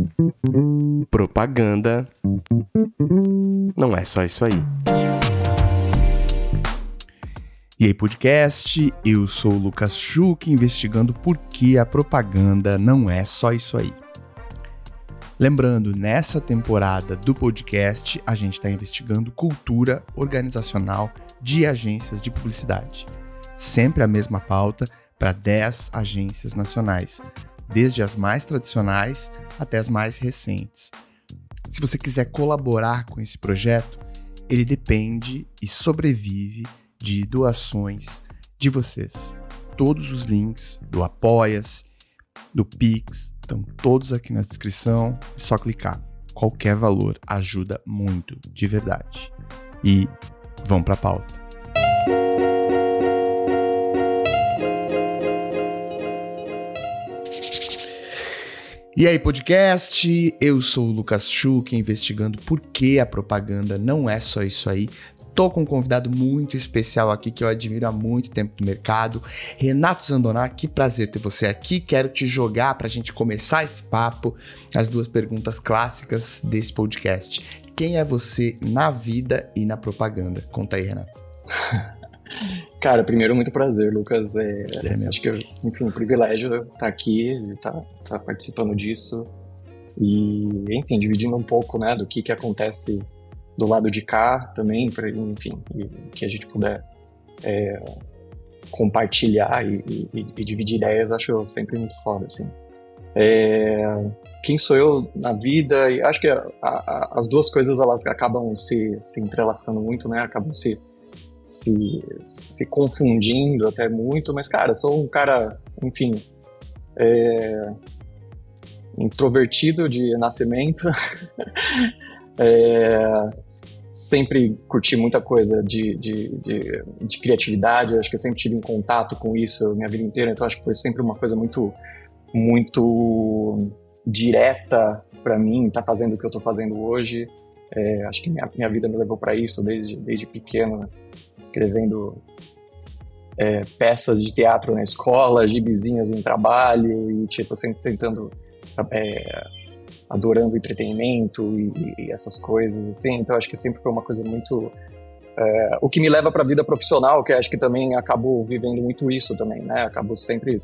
Propaganda não é só isso aí. E aí, podcast, eu sou o Lucas Schuch, investigando por que a propaganda não é só isso aí. Lembrando, nessa temporada do podcast, a gente está investigando cultura organizacional de agências de publicidade. Sempre a mesma pauta para 10 agências nacionais, desde as mais tradicionais até as mais recentes. Se você quiser colaborar com esse projeto, ele depende e sobrevive de doações de vocês. Todos os links do Apoia-se, do Pix, estão todos aqui na descrição, é só clicar. Qualquer valor ajuda muito, de verdade. E vamos para a pauta. E aí, podcast, eu sou o Lucas Schuch, investigando por que a propaganda não é só isso aí. Tô com um convidado muito especial aqui que eu admiro há muito tempo do mercado, Renato Zandoná. Que prazer ter você aqui. Quero te jogar pra gente começar esse papo as duas perguntas clássicas desse podcast. Quem é você na vida e na propaganda? Conta aí, Renato. Cara, primeiro, muito prazer, Lucas. Acho que, enfim, um privilégio estar aqui, estar participando disso e, enfim, dividindo um pouco, né, do que acontece do lado de cá também, enfim, que a gente puder compartilhar e dividir ideias, acho sempre muito foda, assim. Quem sou eu na vida? E acho que as duas coisas, elas acabam se entrelaçando muito, né, acabam se confundindo até muito, mas, cara, sou um cara, enfim, introvertido de nascimento, sempre curti muita coisa de criatividade, acho que eu sempre tive em contato com isso minha vida inteira, então acho que foi sempre uma coisa muito, muito direta para mim, tá fazendo o que eu tô fazendo hoje. Acho que minha vida me levou para isso desde pequeno, né? Escrevendo peças de teatro na escola, gibizinhos em trabalho e tipo, sempre tentando, adorando entretenimento e essas coisas, assim. Então acho que sempre foi uma coisa muito... o que me leva para a vida profissional, que acho que também acabo vivendo muito isso também, né? Acabo sempre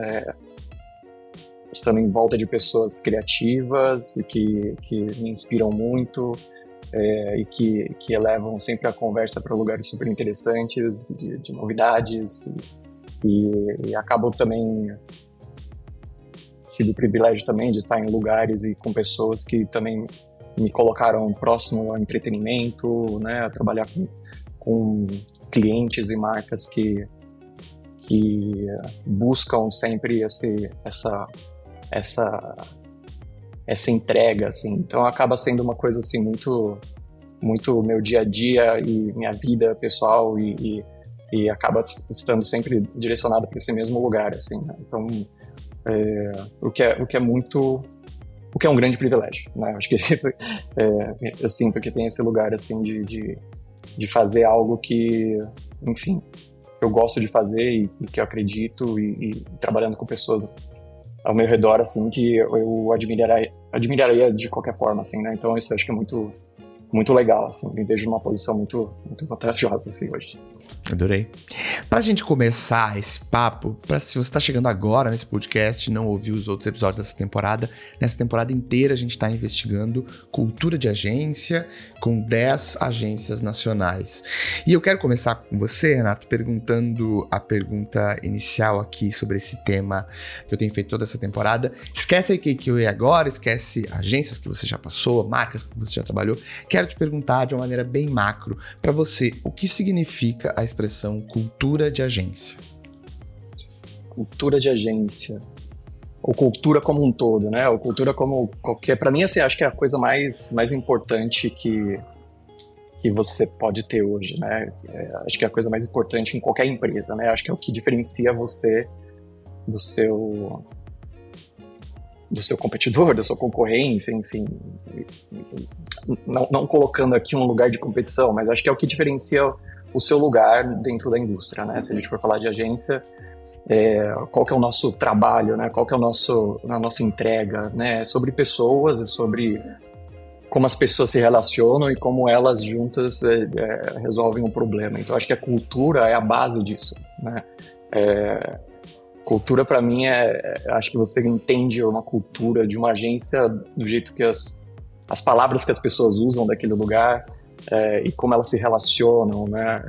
estando em volta de pessoas criativas e que me inspiram muito, e que elevam sempre a conversa para lugares super interessantes, de novidades, e acabo também tive o privilégio também de estar em lugares e com pessoas que também me colocaram próximo ao entretenimento, né, a trabalhar com clientes e marcas que buscam sempre essa entrega, assim. Então acaba sendo uma coisa assim muito, muito meu dia a dia e minha vida pessoal e acaba estando sempre direcionado para esse mesmo lugar, assim, né? Então o que é um grande privilégio, né? Acho que eu sinto que tem esse lugar assim de fazer algo que, enfim, eu gosto de fazer e que eu acredito e trabalhando com pessoas ao meu redor, assim, que eu admiraria de qualquer forma, assim, né? Então isso eu acho que é muito, muito legal, assim, me vejo numa posição muito, muito vantajosa, assim, hoje. Adorei. Pra gente começar esse papo, se você tá chegando agora nesse podcast e não ouviu os outros episódios dessa temporada, nessa temporada inteira a gente tá investigando cultura de agência com 10 agências nacionais. E eu quero começar com você, Renato, perguntando a pergunta inicial aqui sobre esse tema que eu tenho feito toda essa temporada. Esquece aí que eu ia agora, esquece agências que você já passou, marcas que você já trabalhou. Quero te perguntar de uma maneira bem macro, para você, o que significa a expressão cultura de agência? Cultura de agência, ou cultura como um todo, né? Ou cultura como qualquer... Para mim, assim, acho que é a coisa mais importante que você pode ter hoje, né? Acho que é a coisa mais importante em qualquer empresa, né? Acho que é o que diferencia você do seu competidor, da sua concorrência, enfim. Não colocando aqui um lugar de competição, mas acho que é o que diferencia o seu lugar dentro da indústria, né? Se a gente for falar de agência, qual que é o nosso trabalho, né? Qual que é a nossa entrega, né? É sobre pessoas, é sobre como as pessoas se relacionam e como elas juntas resolvem um problema. Então, acho que a cultura é a base disso, né? Cultura, para mim, acho que você entende uma cultura de uma agência do jeito que as palavras que as pessoas usam daquele lugar e como elas se relacionam, né?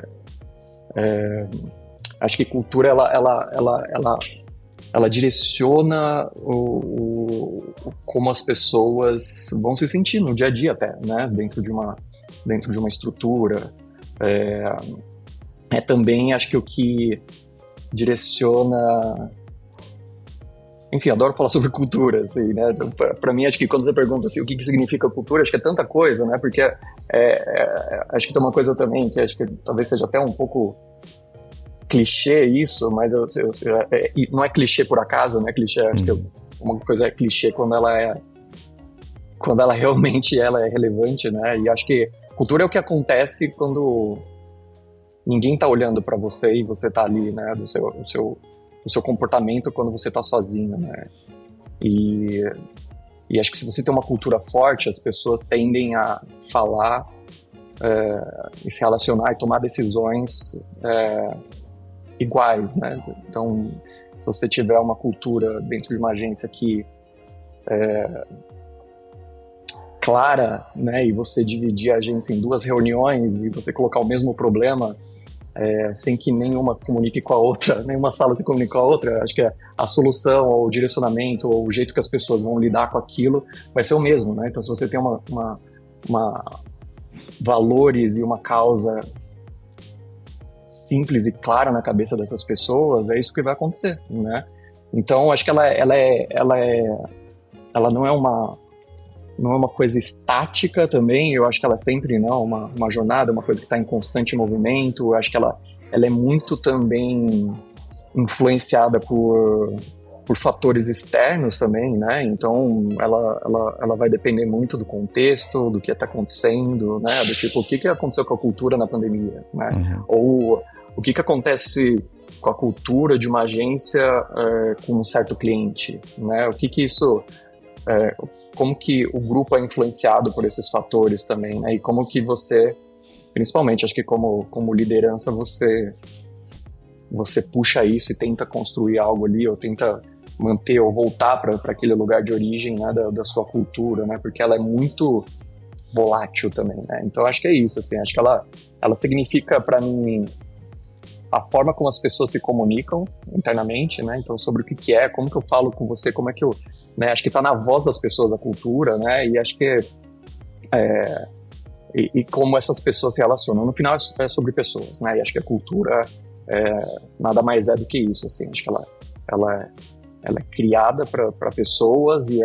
Acho que cultura, ela direciona como as pessoas vão se sentir no dia a dia até, né? Dentro de uma estrutura. Também, acho que o que direciona... Enfim, adoro falar sobre cultura, assim, né? Então, para mim, acho que quando você pergunta assim, o que significa cultura, acho que é tanta coisa, né? Porque acho que tem uma coisa também que acho que talvez seja até um pouco clichê isso, mas não é clichê por acaso, né? Clichê, acho que uma coisa é clichê quando ela realmente ela é relevante, né? E acho que cultura é o que acontece quando ninguém tá olhando para você e você tá ali, né? O seu comportamento quando você tá sozinho, né? E acho que se você tem uma cultura forte, as pessoas tendem a falar e se relacionar e tomar decisões iguais, né? Então, se você tiver uma cultura dentro de uma agência que clara, né? E você dividir a agência em 2 reuniões e você colocar o mesmo problema sem que nenhuma comunique com a outra, nenhuma sala se comunique com a outra, acho que a solução, ou o direcionamento, ou o jeito que as pessoas vão lidar com aquilo vai ser o mesmo, né? Então, se você tem uma valores e uma causa simples e clara na cabeça dessas pessoas, é isso que vai acontecer, né? Então, acho que ela não é uma coisa estática também, eu acho que ela é sempre uma jornada, uma coisa que está em constante movimento, eu acho que ela é muito também influenciada por fatores externos também, né? Então, ela vai depender muito do contexto, do que está acontecendo, né? Do tipo, o que aconteceu com a cultura na pandemia, né? Ou o que acontece com a cultura de uma agência com um certo cliente, né? O que isso... como que o grupo é influenciado por esses fatores também, né? E como que você, principalmente, acho que como liderança, você puxa isso e tenta construir algo ali, ou tenta manter ou voltar para aquele lugar de origem, né, da sua cultura, né? Porque ela é muito volátil também, né? Então, acho que é isso, assim, acho que ela significa para mim a forma como as pessoas se comunicam internamente, né? Então, sobre o que é, como que eu falo com você, como é que eu... Né? Acho que está na voz das pessoas a cultura, né? E acho que e como essas pessoas se relacionam. No final é sobre pessoas, né? E acho que a cultura nada mais é do que isso, assim. Acho que ela é criada para pessoas e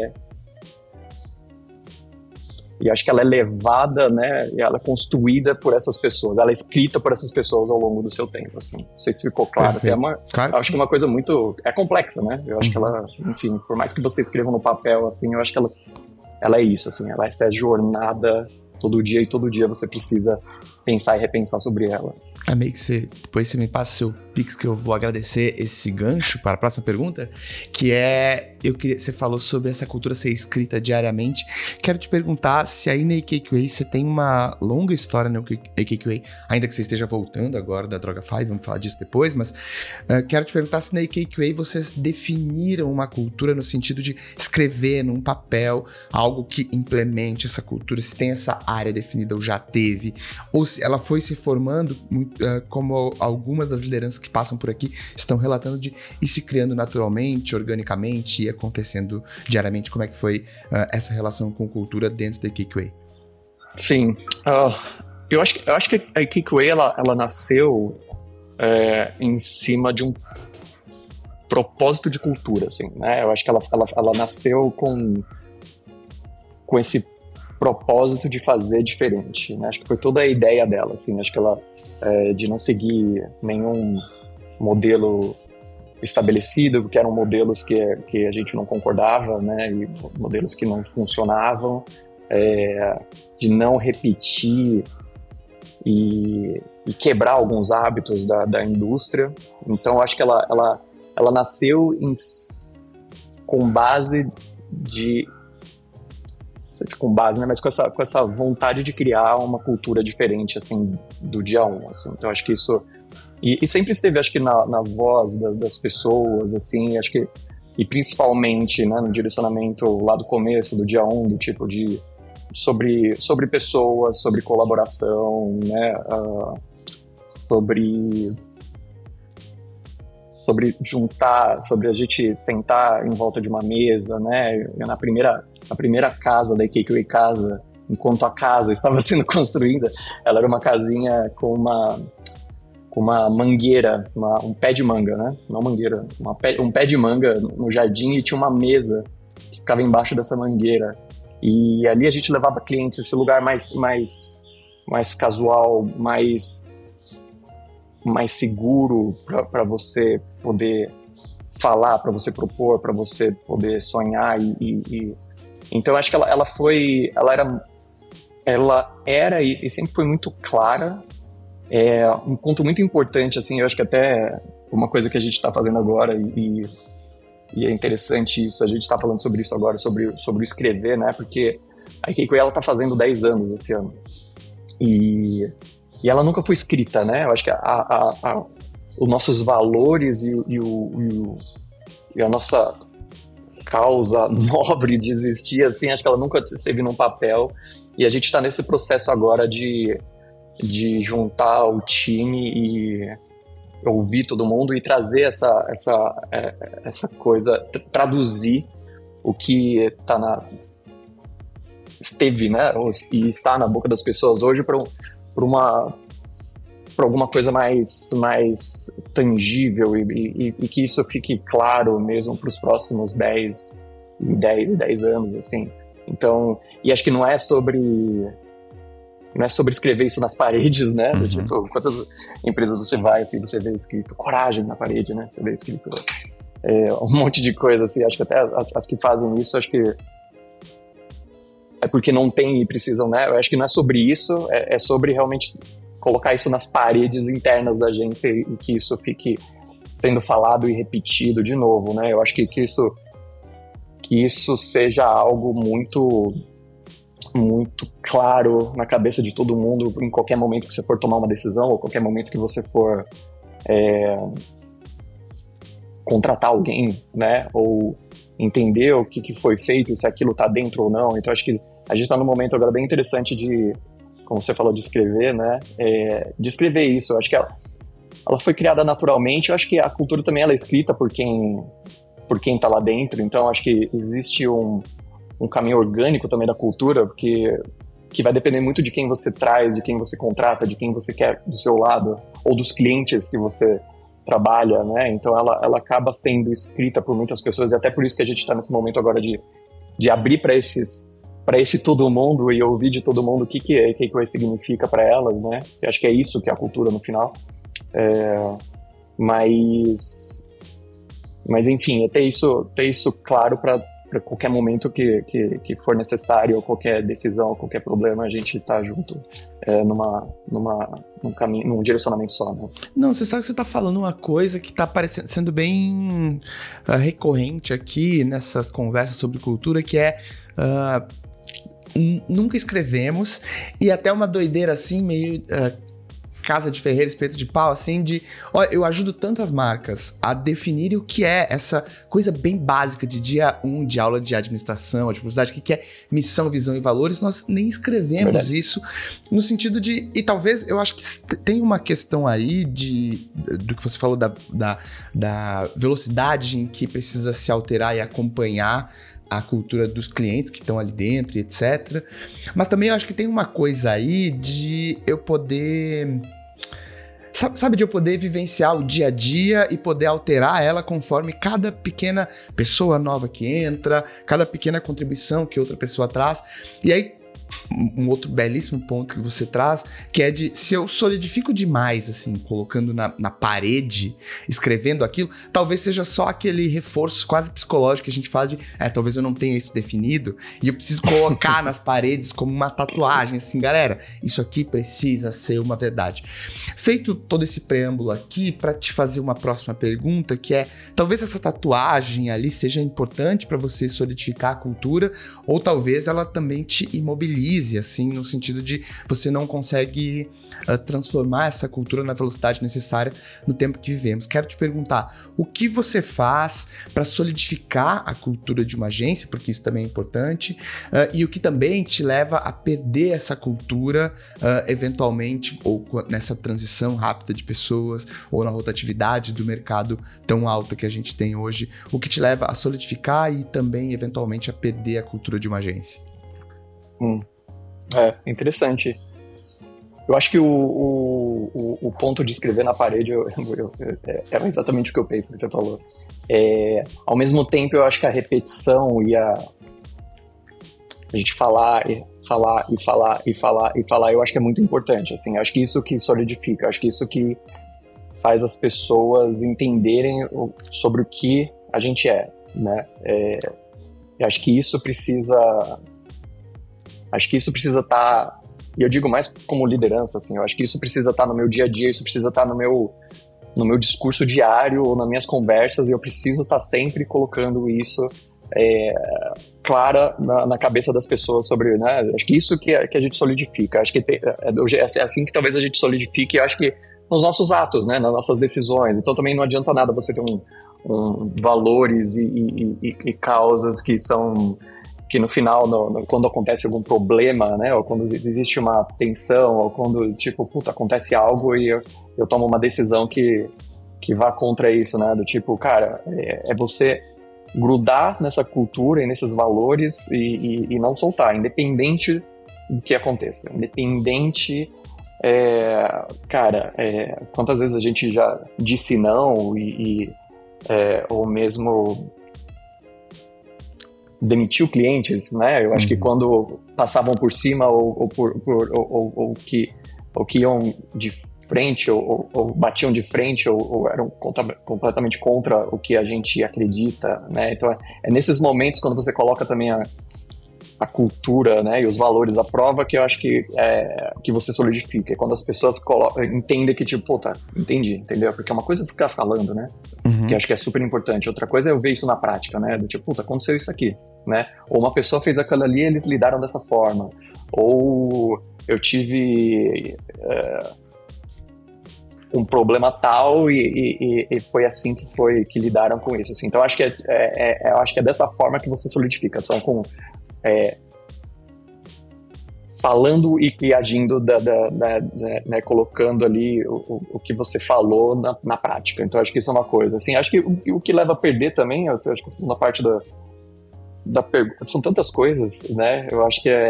e acho que ela é levada, né? E ela é construída por essas pessoas. Ela é escrita por essas pessoas ao longo do seu tempo, assim. Não sei se ficou claro. Assim, claro. Acho que é uma coisa muito... É complexa, né? Eu acho que ela... Enfim, por mais que você escreva no papel, assim, eu acho que ela é isso, assim. Ela é essa jornada todo dia, e todo dia você precisa pensar e repensar sobre ela. Meio que depois você me passa o seu Pix, que eu vou agradecer esse gancho para a próxima pergunta, que você falou sobre essa cultura ser escrita diariamente. Quero te perguntar se aí na AKQA você tem uma longa história na AKQA, ainda que você esteja voltando agora da Droga5, vamos falar disso depois, mas quero te perguntar se na AKQA vocês definiram uma cultura no sentido de escrever num papel algo que implemente essa cultura, se tem essa área definida ou já teve, ou se ela foi se formando como algumas das lideranças que passam por aqui estão relatando de ir se criando naturalmente, organicamente e acontecendo diariamente. Como é que foi essa relação com cultura dentro da AKQA? Sim, eu acho que a AKQA ela nasceu em cima de um propósito de cultura, assim, né? Eu acho que ela nasceu com esse propósito de fazer diferente, né? Acho que foi toda a ideia dela, assim. Acho que ela de não seguir nenhum modelo estabelecido, porque eram modelos que a gente não concordava, né? E modelos que não funcionavam, de não repetir e quebrar alguns hábitos da indústria. Então, acho que ela nasceu com base de... Não sei se com base, né? Mas com essa vontade de criar uma cultura diferente, assim, do dia 1, assim. Então, acho que isso... E sempre esteve, acho que, na voz das pessoas, assim, acho que... E principalmente, né, no direcionamento lá do começo, do dia 1, do tipo de... Sobre pessoas, sobre colaboração, né? Sobre juntar, sobre a gente sentar em volta de uma mesa, né? Na primeira casa da Keikoi Casa, enquanto a casa estava sendo construída, ela era uma casinha com uma mangueira, um pé de manga, né? Não mangueira, um pé de manga no jardim, e tinha uma mesa que ficava embaixo dessa mangueira. E ali a gente levava clientes, esse lugar mais casual, mais seguro para você poder falar, para você propor, para você poder sonhar. Então acho que ela era e sempre foi muito clara. Um ponto muito importante, assim, eu acho que até uma coisa que a gente está fazendo agora e é interessante isso, a gente está falando sobre isso agora, sobre o escrever, né? Porque a Keikoi, ela está fazendo 10 anos esse ano. E ela nunca foi escrita, né? Eu acho que os nossos valores e a nossa causa nobre de existir, assim, acho que ela nunca esteve num papel. E a gente está nesse processo agora de juntar o time e ouvir todo mundo e trazer essa coisa, traduzir o que esteve, né, e está na boca das pessoas hoje para alguma coisa mais tangível e que isso fique claro mesmo para os próximos 10 anos, assim. Então, e acho que não é sobre escrever isso nas paredes, né? Uhum. Tipo, quantas empresas você vai, assim, você vê escrito coragem na parede, né? Você vê escrito um monte de coisa, assim. Acho que até as que fazem isso, acho que é porque não tem e precisam, né? Eu acho que não é sobre isso, é sobre realmente colocar isso nas paredes internas da agência e que isso fique sendo falado e repetido de novo, né? Eu acho que isso seja algo muito claro na cabeça de todo mundo em qualquer momento que você for tomar uma decisão ou qualquer momento que você for contratar alguém, né? Ou entender o que foi feito, se aquilo está dentro ou não. Então acho que a gente está num momento agora bem interessante de, como você falou, de escrever, né? De escrever isso. Eu acho que ela foi criada naturalmente. Eu acho que a cultura também ela é escrita por quem está lá dentro. Então acho que existe um caminho orgânico também da cultura, porque que vai depender muito de quem você traz, de quem você contrata, de quem você quer do seu lado, ou dos clientes que você trabalha, né? Então ela acaba sendo escrita por muitas pessoas, e até por isso que a gente está nesse momento agora de abrir para esse todo mundo e ouvir de todo mundo o que significa para elas, né? Eu acho que é isso que é a cultura no final. Mas enfim, ter isso claro para qualquer momento que for necessário, ou qualquer decisão, ou qualquer problema, a gente tá junto num caminho, num direcionamento só, né? Não, você sabe que você tá falando uma coisa que tá sendo bem recorrente aqui nessas conversas sobre cultura, que é nunca escrevemos, e até uma doideira assim, meio casa de ferreiro, espeto de pau, assim, eu ajudo tantas marcas a definirem o que é essa coisa bem básica de dia 1 de aula de administração, de publicidade, o que é missão, visão e valores. Nós nem escrevemos Verdade. Isso no sentido de... E talvez, eu acho que tem uma questão aí do que você falou da velocidade em que precisa se alterar e acompanhar a cultura dos clientes que estão ali dentro, etc. Mas também eu acho que tem uma coisa aí de eu poder... Sabe, de eu poder vivenciar o dia a dia e poder alterar ela conforme cada pequena pessoa nova que entra, cada pequena contribuição que outra pessoa traz. E aí, um outro belíssimo ponto que você traz, que é de se eu solidifico demais, assim, colocando na parede, escrevendo aquilo, talvez seja só aquele reforço quase psicológico que a gente fala de, talvez eu não tenha isso definido, e eu preciso colocar nas paredes como uma tatuagem, assim, galera, isso aqui precisa ser uma verdade. Feito todo esse preâmbulo aqui, para te fazer uma próxima pergunta, que é, talvez essa tatuagem ali seja importante para você solidificar a cultura, ou talvez ela também te imobilize, assim, no sentido de você não consegue transformar essa cultura na velocidade necessária no tempo que vivemos. Quero te perguntar, o que você faz para solidificar a cultura de uma agência, porque isso também é importante, e o que também te leva a perder essa cultura eventualmente, ou nessa transição rápida de pessoas, ou na rotatividade do mercado tão alta que a gente tem hoje, o que te leva a solidificar e também eventualmente a perder a cultura de uma agência? Interessante. Eu acho que o ponto de escrever na parede é exatamente o que eu penso que você falou. Ao mesmo tempo, eu acho que a repetição e a gente falar, eu acho que é muito importante. Assim, eu acho que isso que solidifica, eu acho que isso que faz as pessoas entenderem sobre o que a gente é, né? Eu acho que isso precisa estar, e eu digo mais como liderança, assim, eu acho que isso precisa estar no meu dia a dia, isso precisa estar no meu discurso diário ou nas minhas conversas, e eu preciso estar sempre colocando isso clara na cabeça das pessoas sobre, né? Acho que isso que a gente solidifica, acho que é assim que talvez a gente solidifique, eu acho que nos nossos atos, né? Nas nossas decisões. Então também não adianta nada você ter valores e causas que no final, quando acontece algum problema, né, ou quando existe uma tensão, ou quando, tipo, acontece algo e eu tomo uma decisão que vá contra isso, né, do tipo, cara, é você grudar nessa cultura e nesses valores e não soltar, independente do que aconteça, independente, quantas vezes a gente já disse não ou mesmo demitiu clientes, né? Eu acho que quando passavam por cima ou que iam de frente ou batiam de frente ou eram completamente contra o que a gente acredita, né? Então é nesses momentos quando você coloca também a cultura, né, e os valores à prova, que eu acho que você solidifica. É quando as pessoas entendem que, tipo, entendi, entendeu? Porque é uma coisa ficar falando, né? Que eu acho que é super importante. Outra coisa é eu ver isso na prática, né? Do tipo, aconteceu isso aqui, né? Ou uma pessoa fez aquilo ali e eles lidaram dessa forma. Ou eu tive um problema tal e foi assim que lidaram com isso. Assim. Então, eu acho que é dessa forma que você solidifica. São com falando e agindo, né, colocando ali o que você falou na prática. Então, acho que isso é uma coisa. Assim, acho que o que leva a perder também, acho que a segunda parte da pergunta, são tantas coisas, né? Eu acho que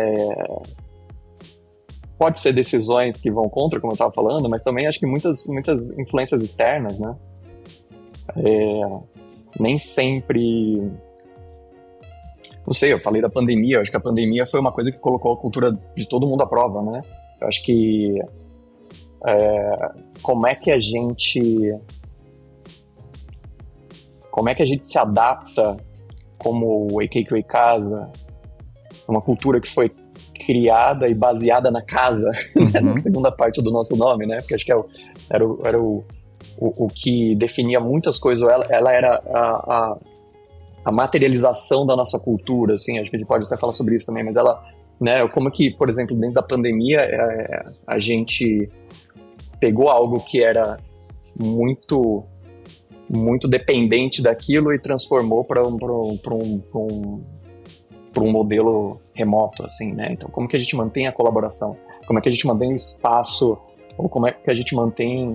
pode ser decisões que vão contra, como eu estava falando, mas também acho que muitas influências externas, né? Nem sempre... Não sei, eu falei da pandemia, eu acho que a pandemia foi uma coisa que colocou a cultura de todo mundo à prova, né? Eu acho que como é que a gente se adapta como o EK Casa, uma cultura que foi criada e baseada na casa, né? Na segunda parte do nosso nome, né? Porque acho que era o que definia muitas coisas, ela era a materialização da nossa cultura, assim, acho que a gente pode até falar sobre isso também, mas ela, né, como que, por exemplo, dentro da pandemia, a gente pegou algo que era muito, muito dependente daquilo e transformou para um modelo remoto, assim, né? Então, como que a gente mantém a colaboração? Como é que a gente mantém o espaço? Ou como é que a gente mantém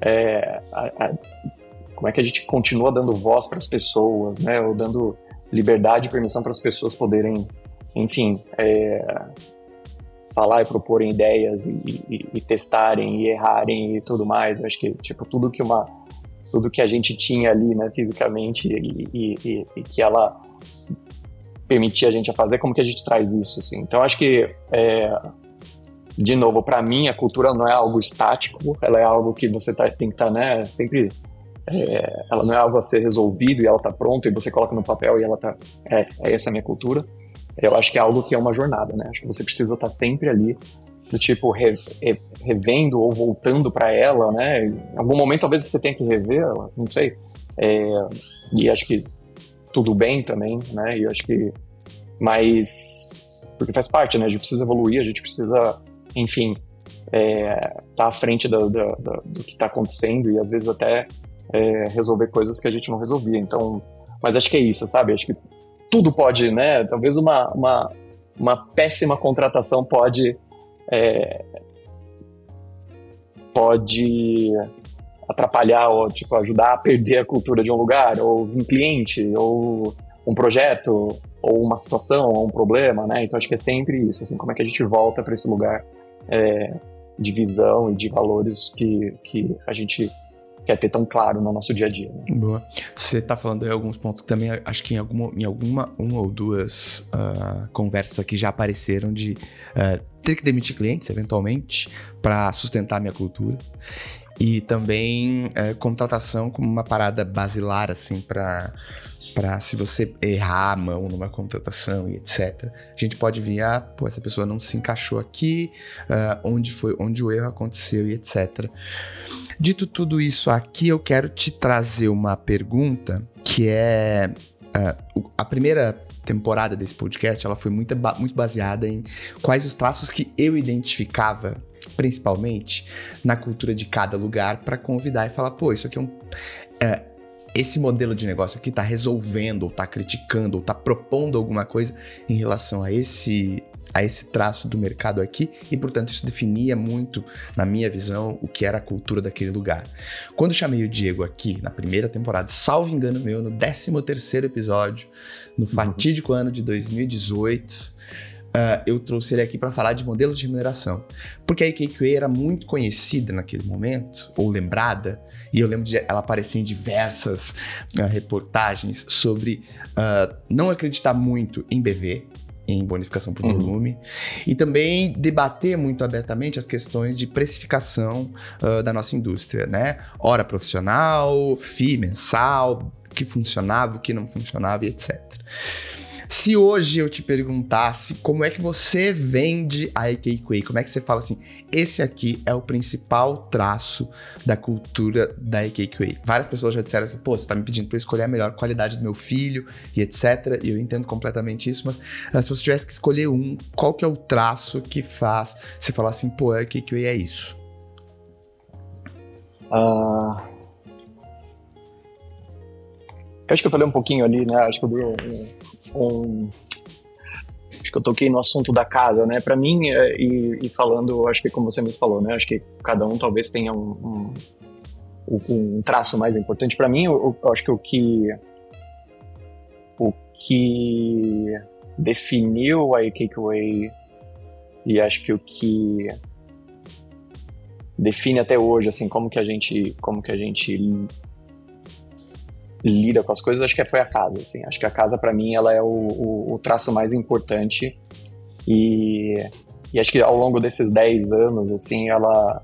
como é que a gente continua dando voz para as pessoas, né? Ou dando liberdade e permissão para as pessoas poderem, enfim, falar e proporem ideias e testarem e errarem e tudo mais. Eu acho que, tipo, tudo que a gente tinha ali, né, fisicamente e que ela permitir a gente a fazer, como que a gente traz isso, assim. Então, acho que, de novo, para mim, a cultura não é algo estático, ela é algo que você tem que estar, né, sempre... ela não é algo a ser resolvido e ela tá pronta e você coloca no papel e ela tá... essa é a minha cultura. Eu acho que é algo que é uma jornada, né? Acho que você precisa estar sempre ali, do tipo, revendo ou voltando para ela, né? Em algum momento, talvez você tenha que rever ela, não sei. E acho que tudo bem também, né? E acho que... Mas... Porque faz parte, né? A gente precisa evoluir, a gente precisa, enfim, tá à frente do que tá acontecendo e às vezes até resolver coisas que a gente não resolvia. Então... Mas acho que é isso, sabe? Acho que tudo pode, né? Talvez uma péssima contratação pode atrapalhar ou tipo, ajudar a perder a cultura de um lugar, ou um cliente, ou um projeto, ou uma situação, ou um problema, né? Então acho que é sempre isso, assim, como é que a gente volta para esse lugar de visão e de valores que a gente quer ter tão claro no nosso dia a dia. Né? Boa. Você tá falando aí alguns pontos que também acho que em uma ou duas conversas aqui já apareceram de ter que demitir clientes, eventualmente, para sustentar a minha cultura. E também contratação como uma parada basilar, assim, para se você errar a mão numa contratação e etc. A gente pode ver, essa pessoa não se encaixou aqui, onde o erro aconteceu e etc. Dito tudo isso aqui, eu quero te trazer uma pergunta que é... a primeira temporada desse podcast, ela foi muito baseada em quais os traços que eu identificava, principalmente, na cultura de cada lugar, para convidar e falar, isso aqui esse modelo de negócio aqui tá resolvendo, ou tá criticando, ou tá propondo alguma coisa em relação a esse traço do mercado aqui, e portanto isso definia muito, na minha visão, o que era a cultura daquele lugar. Quando eu chamei o Diego aqui, na primeira temporada, salvo engano meu, no 13º episódio, no fatídico ano de 2018, eu trouxe ele aqui para falar de modelos de remuneração, porque a AKQA era muito conhecida naquele momento, ou lembrada, e eu lembro de ela aparecer em diversas reportagens sobre não acreditar muito em BV, em bonificação por volume, e também debater muito abertamente as questões de precificação da nossa indústria, né? Hora profissional, FII mensal, o que funcionava, o que não funcionava e etc. Se hoje eu te perguntasse como é que você vende a AKQA, como é que você fala assim, esse aqui é o principal traço da cultura da AKQA. Várias pessoas já disseram assim, você tá me pedindo para eu escolher a melhor qualidade do meu filho e etc. E eu entendo completamente isso, mas se você tivesse que escolher qual que é o traço que faz você falar assim, a AKQA é isso? Eu acho que eu falei um pouquinho ali, né? Acho que eu dei acho que eu toquei no assunto da casa, né? Para mim, e falando, acho que como você mesmo falou, né? Acho que cada um talvez tenha um traço mais importante. Para mim, eu acho que o que definiu a AKQA e acho que o que define até hoje, assim, como que a gente lida com as coisas, acho que foi a casa, assim. Acho que a casa, para mim, ela é o traço mais importante e acho que ao longo desses 10 anos, assim, ela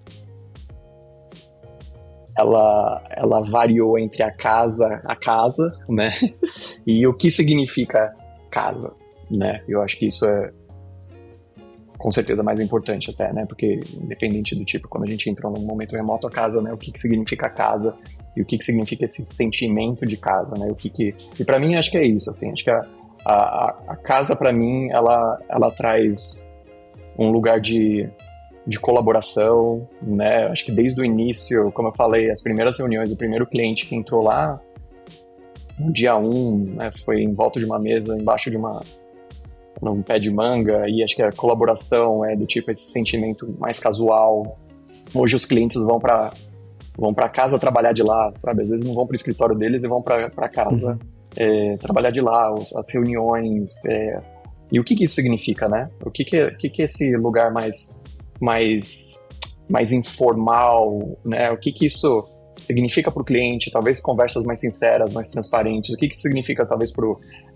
variou entre a casa, né, e o que significa casa, né, eu acho que isso é com certeza mais importante até, né, porque independente do tipo, quando a gente entra num momento remoto, a casa, né, o que significa casa e o que significa esse sentimento de casa, né? E para mim acho que é isso, assim, acho que a casa para mim ela traz um lugar de colaboração, né? Acho que desde o início, como eu falei, as primeiras reuniões, o primeiro cliente que entrou lá, no dia 1, né, foi em volta de uma mesa, embaixo de num pé de manga, e acho que a colaboração é do tipo esse sentimento mais casual. Hoje os clientes vão para casa trabalhar de lá, sabe? Às vezes não vão para o escritório deles e vão para casa trabalhar de lá, as reuniões. E o que isso significa, né? O que é esse lugar mais informal, né? O que isso significa para o cliente, talvez conversas mais sinceras, mais transparentes, o que significa talvez para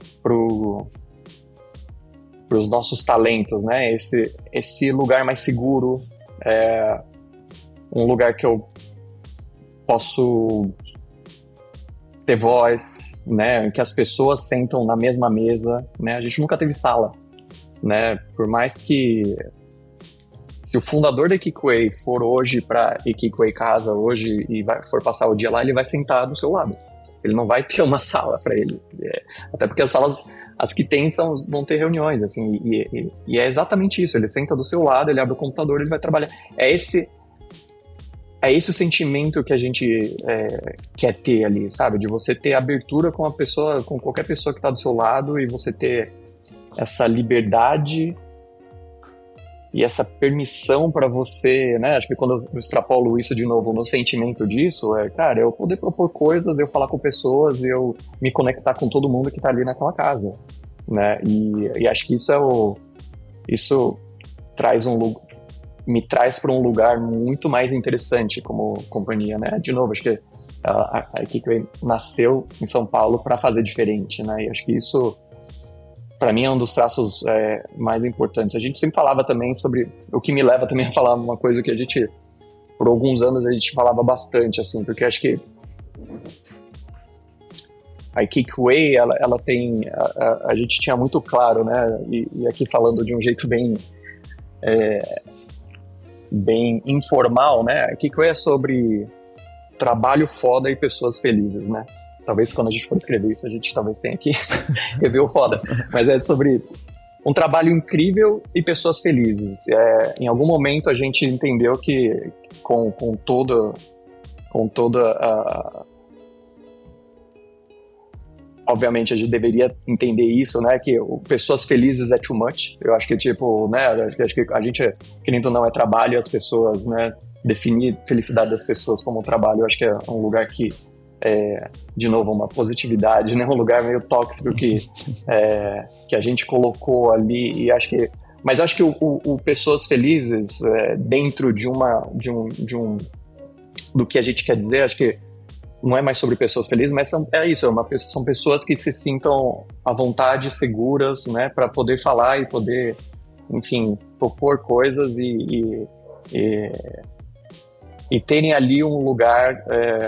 os nossos talentos, né? Esse lugar mais seguro, um lugar que eu posso ter voz, né? Em que as pessoas sentam na mesma mesa, né? A gente nunca teve sala, né? Por mais que se o fundador da Equiquay for hoje para Equiquay Casa hoje e for passar o dia lá, ele vai sentar do seu lado. Ele não vai ter uma sala para ele. Até porque as salas, as que tem, vão ter reuniões, assim, e é exatamente isso. Ele senta do seu lado, ele abre o computador, ele vai trabalhar. É esse o sentimento que a gente quer ter ali, sabe? De você ter abertura com a pessoa, com qualquer pessoa que está do seu lado, e você ter essa liberdade e essa permissão para você, né? Acho que quando eu extrapolo isso de novo no sentimento disso, cara, eu poder propor coisas, eu falar com pessoas, eu me conectar com todo mundo que está ali naquela casa, né? E acho que isso me traz para um lugar muito mais interessante como companhia, né? De novo, acho que a Equiquay nasceu em São Paulo para fazer diferente, né? E acho que isso, para mim, é um dos traços mais importantes. A gente sempre falava também sobre... O que me leva também a falar uma coisa que a gente, por alguns anos, a gente falava bastante, assim, porque acho que a Equiquay, ela tem... A gente tinha muito claro, né? E aqui falando de um jeito bem informal, né? A Equiquay é sobre trabalho foda e pessoas felizes, né? Talvez quando a gente for escrever isso, a gente talvez tenha que rever o foda. Mas é sobre um trabalho incrível e pessoas felizes. Em algum momento a gente entendeu que com toda a... Obviamente a gente deveria entender isso, né? Que pessoas felizes é too much. Eu acho que, tipo, né? Acho que a gente, querendo ou não, é trabalho e as pessoas, né? Definir felicidade das pessoas como trabalho, eu acho que é um lugar que de novo, uma positividade, né? Um lugar meio tóxico que a gente colocou ali, e acho que... Mas acho que o pessoas felizes, dentro do que a gente quer dizer, acho que não é mais sobre pessoas felizes, mas são pessoas que se sintam à vontade, seguras, né? Para poder falar e poder, enfim, propor coisas e terem ali um lugar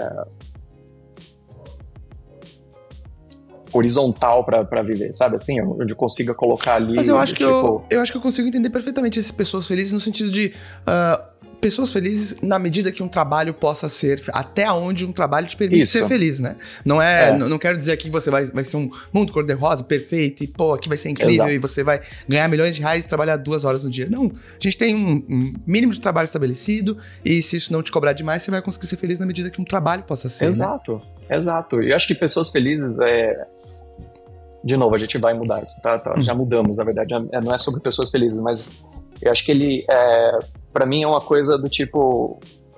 horizontal para viver, sabe? Assim, onde eu consiga colocar ali... Mas eu acho que eu consigo entender perfeitamente essas pessoas felizes no sentido de... pessoas felizes na medida que um trabalho possa ser... Até onde um trabalho te permite ser feliz, né? Não quero dizer aqui que você vai ser um mundo cor-de-rosa, perfeito, e pô, aqui vai ser incrível, e você vai ganhar milhões de reais e trabalhar 2 horas no dia. Não, a gente tem um mínimo de trabalho estabelecido, e se isso não te cobrar demais, você vai conseguir ser feliz na medida que um trabalho possa ser, Exato, né? Exato. E eu acho que pessoas felizes De novo, a gente vai mudar isso, tá? Já mudamos, na verdade. Não é sobre pessoas felizes, mas eu acho que ele, pra mim, é uma coisa do tipo...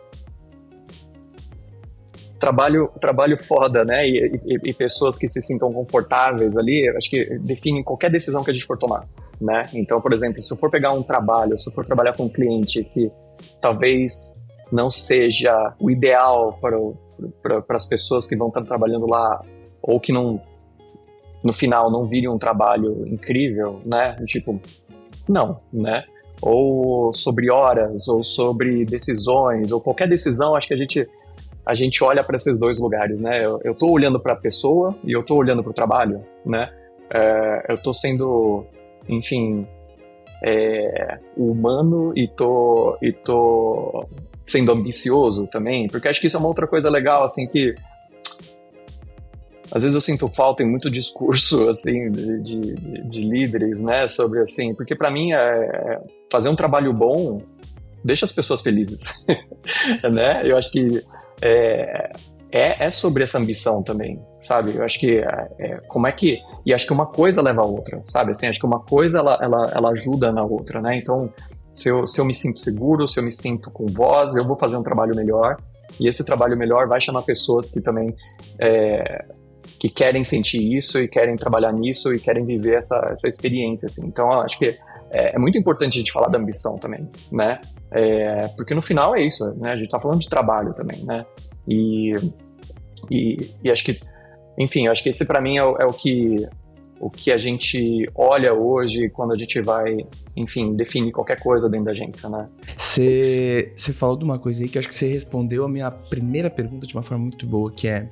Trabalho foda, né? E pessoas que se sintam confortáveis ali, acho que definem qualquer decisão que a gente for tomar, né? Então, por exemplo, se eu for pegar um trabalho, se eu for trabalhar com um cliente que talvez não seja o ideal para as pessoas que vão estar trabalhando lá, ou que não... no final não vire um trabalho incrível, né? Tipo, não, né? Ou sobre horas, ou sobre decisões, ou qualquer decisão, acho que a gente olha para esses dois lugares, né? Eu tô olhando para a pessoa e eu tô olhando para o trabalho, né? Eu tô sendo, enfim, humano e tô sendo ambicioso também, porque acho que isso é uma outra coisa legal, assim, que às vezes eu sinto falta em muito discurso, assim, de líderes, né, sobre, assim, porque para mim fazer um trabalho bom deixa as pessoas felizes, né? Eu acho que é sobre essa ambição também, sabe? Eu acho que como é que... E acho que uma coisa leva a outra, sabe? Assim, acho que uma coisa, ela ajuda na outra, né? Então, se eu me sinto seguro, se eu me sinto com voz, eu vou fazer um trabalho melhor, e esse trabalho melhor vai chamar pessoas que também... que querem sentir isso e querem trabalhar nisso e querem viver essa experiência, assim. Então, eu acho que é muito importante a gente falar da ambição também, né? Porque no final é isso, né? A gente tá falando de trabalho também, né? E acho que, enfim, acho que esse para mim é o que a gente olha hoje quando a gente vai, enfim, definir qualquer coisa dentro da agência, né? Você falou de uma coisa aí que eu acho que você respondeu a minha primeira pergunta de uma forma muito boa, que é...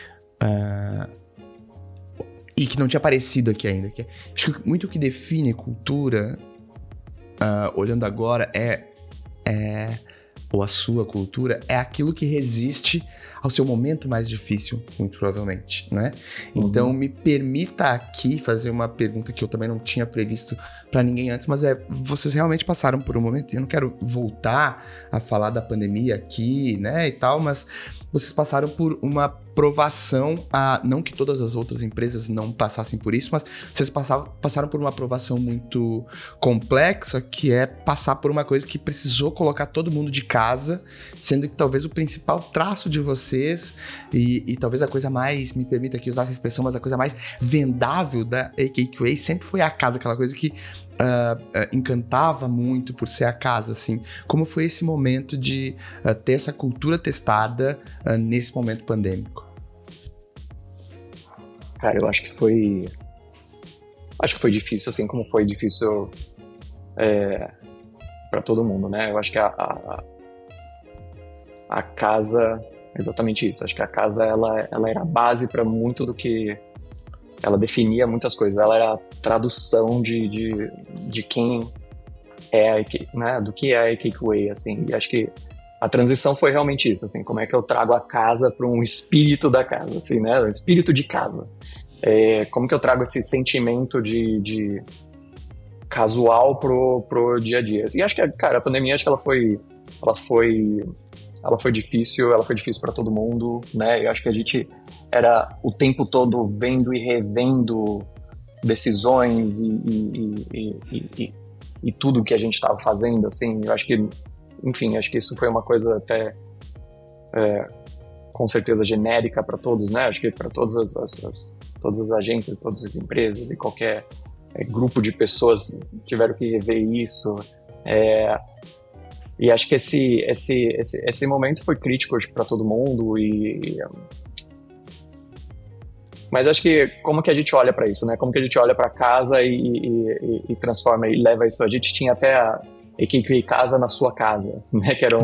e que não tinha aparecido aqui ainda. Que acho que muito o que define cultura, olhando agora, ou a sua cultura, é aquilo que resiste ao seu momento mais difícil, muito provavelmente, né? Então, me permita aqui fazer uma pergunta que eu também não tinha previsto para ninguém antes, mas vocês realmente passaram por um momento, eu não quero voltar a falar da pandemia aqui, né, e tal, mas vocês passaram por uma provação, não que todas as outras empresas não passassem por isso, mas vocês passaram por uma provação muito complexa, que é passar por uma coisa que precisou colocar todo mundo de casa, sendo que talvez o principal traço de vocês, e talvez a coisa mais, me permita aqui usar essa expressão, mas a coisa mais vendável da AKQA sempre foi a casa, aquela coisa que encantava muito por ser a casa, assim. Como foi esse momento de ter essa cultura testada nesse momento pandêmico? Cara, eu acho que foi difícil, assim como foi difícil para todo mundo, né? Eu acho que a casa, exatamente isso. Acho que a casa ela era a base para muito do que ela definia muitas coisas. Ela era a tradução de quem é, né? Do que é a AKQA, assim. E acho que a transição foi realmente isso, assim. Como é que eu trago a casa para um espírito da casa, assim, né? Um espírito de casa. Como que eu trago esse sentimento de casual pro dia a dia. E acho que, cara, a pandemia, acho que ela foi difícil para todo mundo, né? Eu acho que a gente era o tempo todo vendo e revendo decisões e tudo que a gente estava fazendo, assim. Eu acho que, enfim, acho que isso foi uma coisa até com certeza genérica para todos, né? Acho que para todas as agências, todas as empresas e qualquer grupo de pessoas tiveram que rever isso. E acho que esse momento foi crítico para todo mundo. Mas acho que como que a gente olha para isso, né? Como que a gente olha para casa e transforma e leva isso. A gente tinha até a AKQA Casa na Sua Casa, né? Que era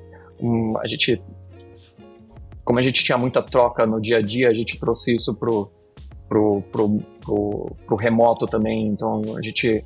como a gente tinha muita troca no dia a dia, a gente trouxe isso pro remoto também. Então a gente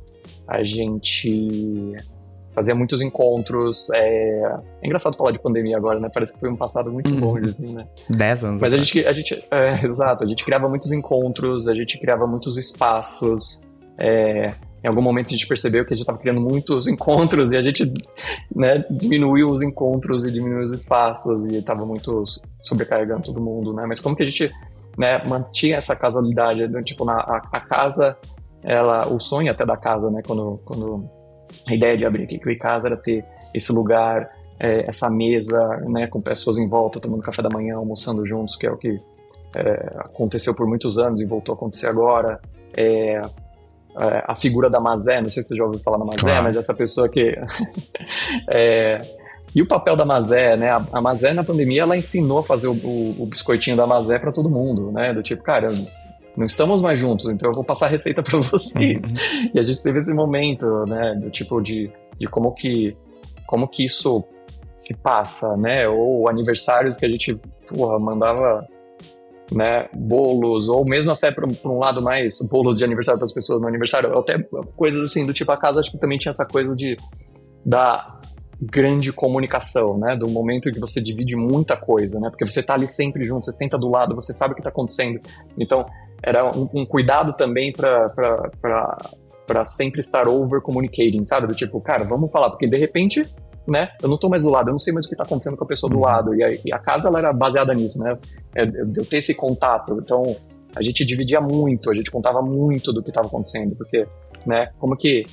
fazia muitos encontros. É engraçado falar de pandemia agora, né? Parece que foi um passado muito longe, assim, né? 10 anos. Mas exato, a gente criava muitos encontros, a gente criava muitos espaços. Em algum momento a gente percebeu que a gente estava criando muitos encontros e a gente, né, diminuiu os encontros e diminuiu os espaços e estava muito sobrecarregando todo mundo, né? Mas como que a gente, né, mantinha essa casualidade, né? Tipo, a casa, o sonho até da casa, né? Quando a ideia de abrir aqui em casa era ter esse lugar, essa mesa, né, com pessoas em volta, tomando café da manhã, almoçando juntos, que é o que aconteceu por muitos anos e voltou a acontecer agora. A figura da Mazé, não sei se você já ouviu falar da Mazé, claro. Mas essa pessoa que... E o papel da Mazé, né? A Mazé, na pandemia, ela ensinou a fazer o biscoitinho da Mazé para todo mundo, né? Do tipo, cara, não estamos mais juntos, então eu vou passar a receita para vocês. E a gente teve esse momento, né? Do tipo de como que isso se passa, né? Ou aniversários que a gente, mandava... né, bolos, ou mesmo até para um lado mais bolos de aniversário para as pessoas no aniversário, até coisas assim do tipo, a casa acho que também tinha essa coisa da grande comunicação, né, do momento em que você divide muita coisa, né, porque você tá ali sempre junto, você senta do lado, você sabe o que tá acontecendo, então era um cuidado também para sempre estar over communicating, sabe, do tipo, cara, vamos falar, porque de repente, né? Eu não tô mais do lado, eu não sei mais o que tá acontecendo com a pessoa do lado. E a casa, ela era baseada nisso, né? Eu ter esse contato. Então, a gente dividia muito, a gente contava muito do que estava acontecendo. Porque, né? Como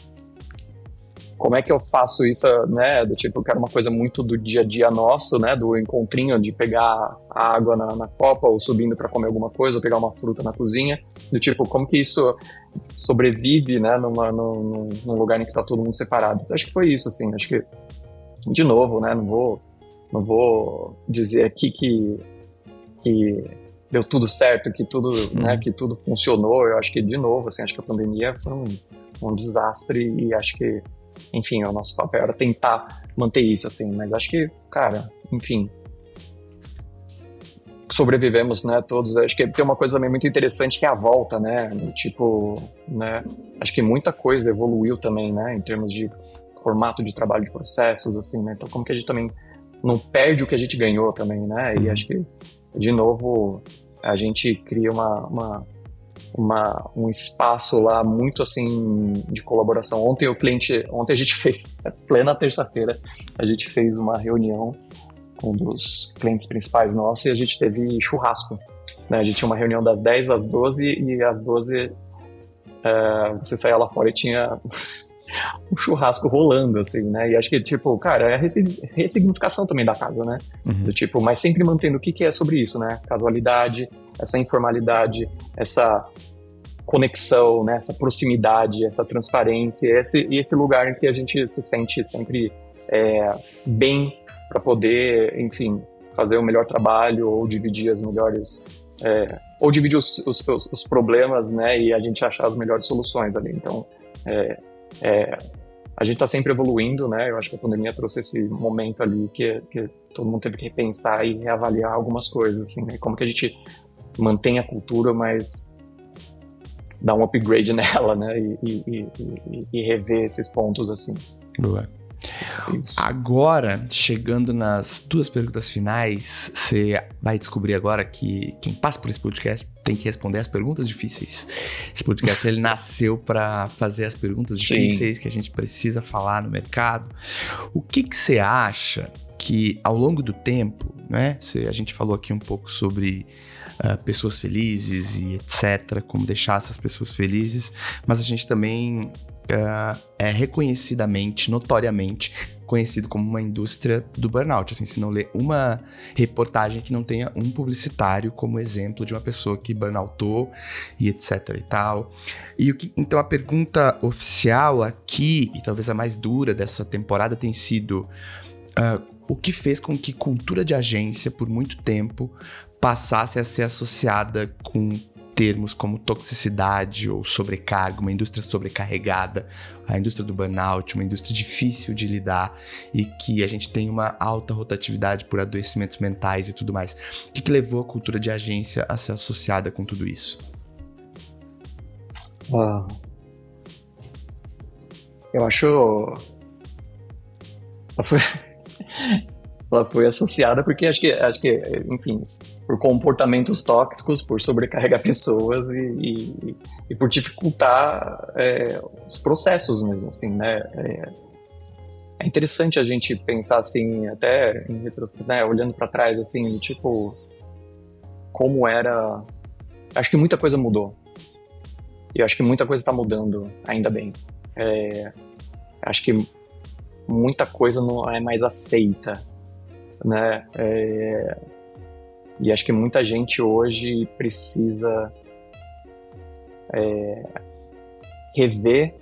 é que eu faço isso, né? Do tipo, que era uma coisa muito do dia a dia nosso, né? Do encontrinho de pegar a água na copa ou subindo para comer alguma coisa ou pegar uma fruta na cozinha. Do tipo, como que isso sobrevive, né? Num lugar em que tá todo mundo separado. Então, acho que foi isso, assim. Acho que de novo, né, não vou dizer aqui que deu tudo certo, que tudo, né, que tudo funcionou. Eu acho que, de novo, assim, acho que a pandemia foi um desastre e acho que, enfim, o nosso papel era tentar manter isso, assim, mas acho que, cara, enfim, sobrevivemos, né, todos. Acho que tem uma coisa também muito interessante que é a volta, né, tipo, né, acho que muita coisa evoluiu também, né, em termos de formato de trabalho, de processos, assim, né, então como que a gente também não perde o que a gente ganhou também, né, e acho que, de novo, a gente cria um espaço lá muito, assim, de colaboração. Ontem a gente fez, plena terça-feira, a gente fez uma reunião com um dos clientes principais nossos e a gente teve churrasco, né? A gente tinha uma reunião das 10 às 12 e às 12 você saía lá fora e tinha um churrasco rolando, assim, né? E acho que, tipo, cara, é a ressignificação também da casa, né? Do tipo, mas sempre mantendo o que é sobre isso, né? Casualidade, essa informalidade, essa conexão, né? Essa proximidade, essa transparência, esse lugar em que a gente se sente sempre bem para poder, enfim, fazer o melhor trabalho ou dividir as melhores... ou dividir os problemas, né? E a gente achar as melhores soluções ali. Então, a gente está sempre evoluindo, né? Eu acho que a pandemia trouxe esse momento ali que todo mundo teve que repensar e reavaliar algumas coisas, assim, né? Como que a gente mantém a cultura, mas dá um upgrade nela, né? E rever esses pontos, assim. Boa. Agora, chegando nas 2 perguntas finais, você vai descobrir agora que quem passa por esse podcast tem que responder as perguntas difíceis. Esse podcast ele nasceu para fazer as perguntas difíceis que a gente precisa falar no mercado. O que você acha que ao longo do tempo, né? A gente falou aqui um pouco sobre pessoas felizes e etc, como deixar essas pessoas felizes, mas a gente também é reconhecidamente, notoriamente conhecido como uma indústria do burnout, assim, se não ler uma reportagem que não tenha um publicitário como exemplo de uma pessoa que burnoutou e etc e tal. Então a pergunta oficial aqui, e talvez a mais dura dessa temporada, tem sido o que fez com que cultura de agência, por muito tempo, passasse a ser associada com termos como toxicidade ou sobrecarga, uma indústria sobrecarregada, a indústria do burnout, uma indústria difícil de lidar e que a gente tem uma alta rotatividade por adoecimentos mentais e tudo mais. O que levou a cultura de agência a ser associada com tudo isso? Eu acho... Ela foi associada porque acho que, enfim, por comportamentos tóxicos, por sobrecarregar pessoas e por dificultar os processos mesmo, assim, né? É interessante a gente pensar assim, até em retrospectiva, né, olhando para trás, assim, tipo, como era... Acho que muita coisa mudou. E eu acho que muita coisa está mudando, ainda bem. Acho que muita coisa não é mais aceita, né? E acho que muita gente hoje precisa rever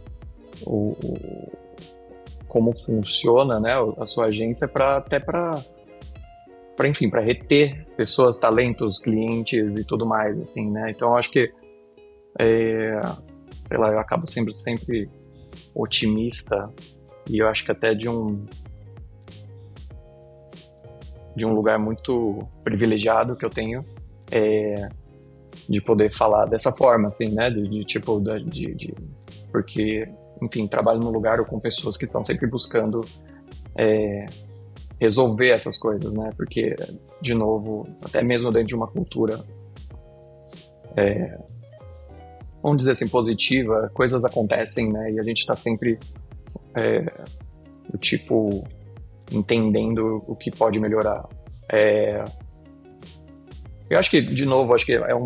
como funciona, né, a sua agência até para enfim, para reter pessoas, talentos, clientes e tudo mais, assim, né? Então acho que sei lá, eu acabo sempre otimista e eu acho que até de um lugar muito privilegiado que eu tenho de poder falar dessa forma, assim, né? Porque, enfim, trabalho num lugar ou com pessoas que estão sempre buscando resolver essas coisas, né? Porque, de novo, até mesmo dentro de uma cultura, vamos dizer assim, positiva, coisas acontecem, né? E a gente está sempre, entendendo o que pode melhorar. Eu acho que, de novo,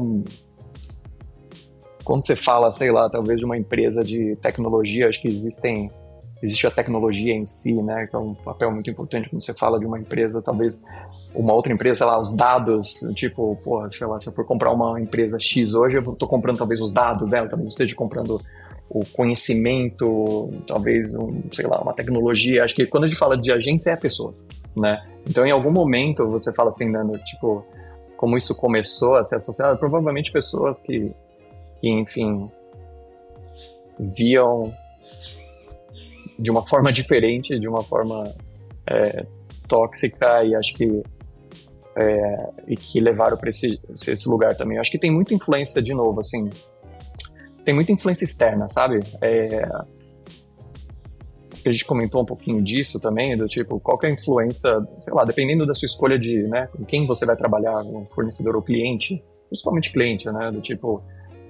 quando você fala, sei lá, talvez de uma empresa de tecnologia, acho que existe a tecnologia em si, né, que é um papel muito importante quando você fala de uma empresa, talvez uma outra empresa, sei lá, os dados, tipo, porra, sei lá, se eu for comprar uma empresa X hoje, eu tô comprando talvez os dados dela, talvez eu esteja comprando o conhecimento, talvez, sei lá, uma tecnologia. Acho que quando a gente fala de agência, é pessoas, né? Então, em algum momento, você fala assim, Nando, tipo, como isso começou a ser associado, provavelmente pessoas que enfim, viam de uma forma diferente, de uma forma tóxica, e acho que e que levaram para esse lugar também. Eu acho que tem muita influência, de novo, assim, tem muita influência externa, sabe? A gente comentou um pouquinho disso também, do tipo, qual que é a influência, sei lá, dependendo da sua escolha de, né, com quem você vai trabalhar, um fornecedor ou cliente, principalmente cliente, né, do tipo,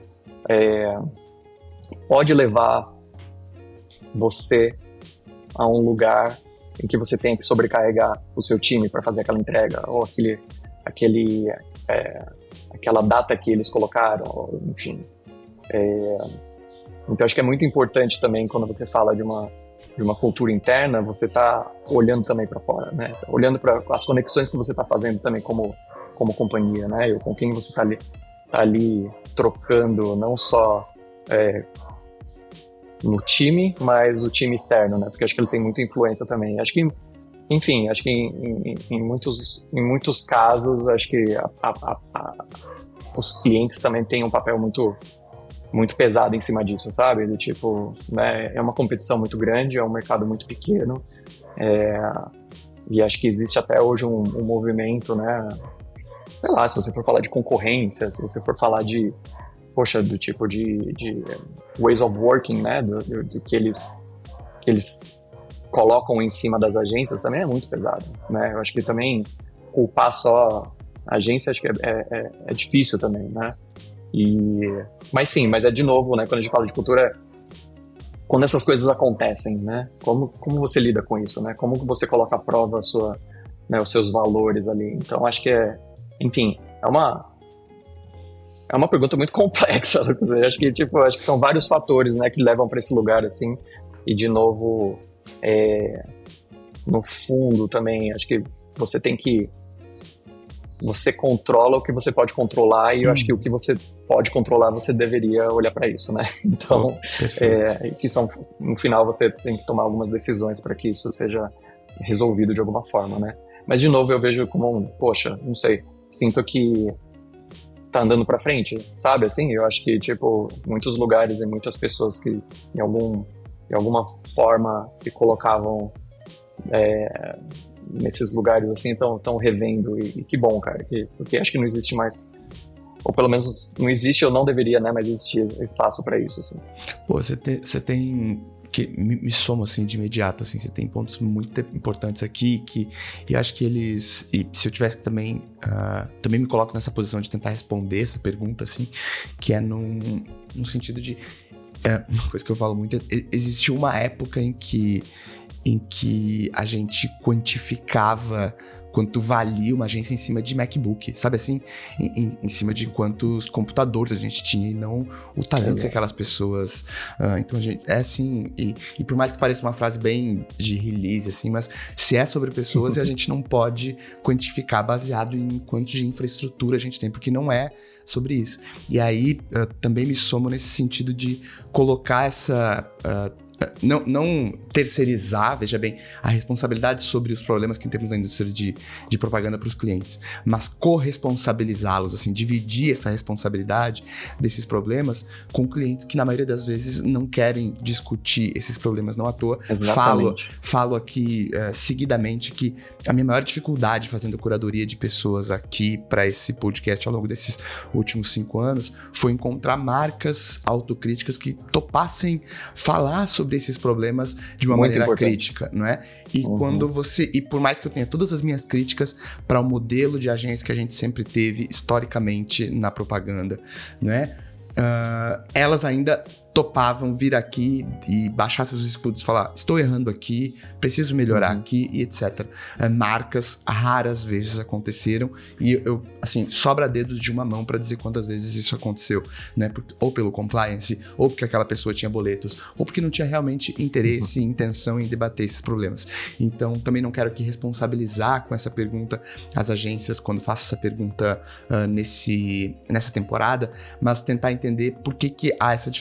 pode levar você a um lugar em que você tem que sobrecarregar o seu time para fazer aquela entrega, ou aquela data que eles colocaram, ou, enfim. Então, acho que é muito importante também, quando você fala de uma cultura interna, você está olhando também para fora, né? Olhando para as conexões que você está fazendo também como companhia, né? Com quem você está ali trocando, não só no time, mas o time externo, né? Porque acho que ele tem muita influência também. Acho que, enfim, acho que em muitos casos, acho que os clientes também têm um papel muito, muito pesado em cima disso, sabe? Do tipo, né? É uma competição muito grande, é um mercado muito pequeno, e acho que existe até hoje um movimento, né? Sei lá, se você for falar de concorrência, se você for falar do tipo de ways of working, né, do que eles colocam em cima das agências, também é muito pesado, né? Eu acho que também culpar só a agência, acho que é difícil também, né? Mas de novo, né, quando a gente fala de cultura, quando essas coisas acontecem, né? Como você lida com isso, né? Como você coloca à prova os seus valores ali? Então, acho que enfim, é uma pergunta muito complexa, Lucas. Acho que são vários fatores, né, que levam para esse lugar, assim. E, de novo, no fundo também, acho que você controla o que você pode controlar, e eu acho que o que você pode controlar, você deveria olhar para isso, né? Então, no final, você tem que tomar algumas decisões para que isso seja resolvido de alguma forma, né? Mas, de novo, eu vejo como poxa, não sei, sinto que tá andando pra frente, sabe? Assim, eu acho que, tipo, muitos lugares e muitas pessoas que de alguma forma se colocavam nesses lugares, assim, estão revendo, e que bom, cara, porque acho que não existe mais, ou pelo menos não existe, ou não deveria, né, mas existir espaço pra isso, assim. Pô, você tem que me soma, assim, de imediato, assim, você tem pontos muito importantes aqui, e acho que eles, e se eu tivesse que também me coloco nessa posição de tentar responder essa pergunta, assim, que é num sentido de, uma coisa que eu falo muito, existiu uma época em que a gente quantificava quanto valia uma agência em cima de MacBook, sabe assim? Em cima de quantos computadores a gente tinha, e não o talento que aquelas pessoas... então a gente... É assim, e por mais que pareça uma frase bem de release, assim, mas se é sobre pessoas, a gente não pode quantificar baseado em quanto de infraestrutura a gente tem, porque não é sobre isso. E aí, também me somo nesse sentido de colocar essa... Não terceirizar, veja bem, a responsabilidade sobre os problemas que temos na indústria de propaganda para os clientes, mas corresponsabilizá-los, assim, dividir essa responsabilidade desses problemas com clientes que, na maioria das vezes, não querem discutir esses problemas, não à toa. Falo aqui seguidamente que a minha maior dificuldade fazendo curadoria de pessoas aqui para esse podcast ao longo desses últimos 5 anos foi encontrar marcas autocríticas que topassem falar sobre esses problemas de uma maneira crítica, não é? E e por mais que eu tenha todas as minhas críticas para o modelo de agência que a gente sempre teve historicamente na propaganda, não é? Elas ainda topavam vir aqui e baixar seus escudos, falar, estou errando aqui, preciso melhorar aqui, e etc. Marcas raras vezes aconteceram, e eu, assim, sobra dedos de uma mão para dizer quantas vezes isso aconteceu, né? Ou pelo compliance, ou porque aquela pessoa tinha boletos, ou porque não tinha realmente interesse e intenção em debater esses problemas. Então, também não quero aqui responsabilizar com essa pergunta as agências quando faço essa pergunta nessa temporada, mas tentar entender por que há essa dificuldade de